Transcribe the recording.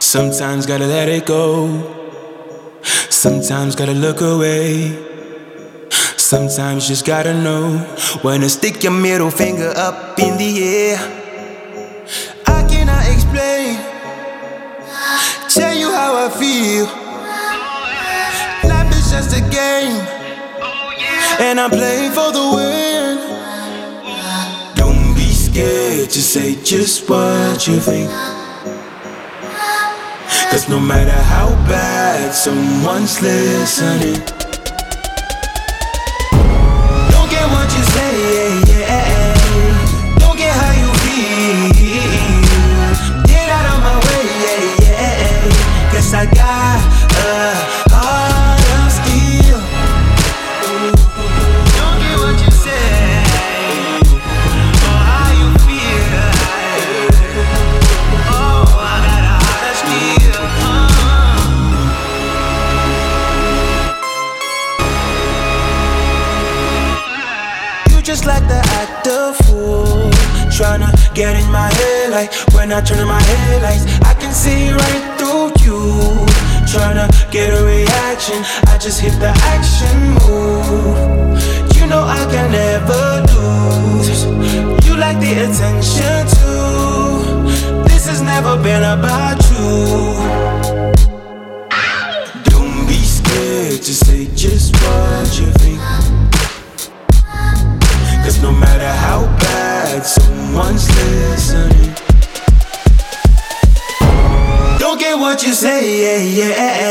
Sometimes gotta let it go. Sometimes gotta look away. Sometimes just gotta know when to stick your middle finger up in the air. I cannot explain, tell you how I feel. Life is just a game, and I'm playing for the win. Don't be scared to say just what you think, 'cause no matter how bad someone's listening, don't get what you say, don't get how you feel. Get out of my way, 'cause I got a heart of steel. Don't get what you say, or how you feel. Oh, I got a heart of steel. Just like the act of fool, tryna get in my head. Like when I turn on my headlights, I can see right through you. Tryna get a reaction, I just hit the action move. You know I can never lose. You like the attention too. This has never been about you. Don't be scared to say just what you think, 'cause no matter how bad someone's listening, don't get what you say,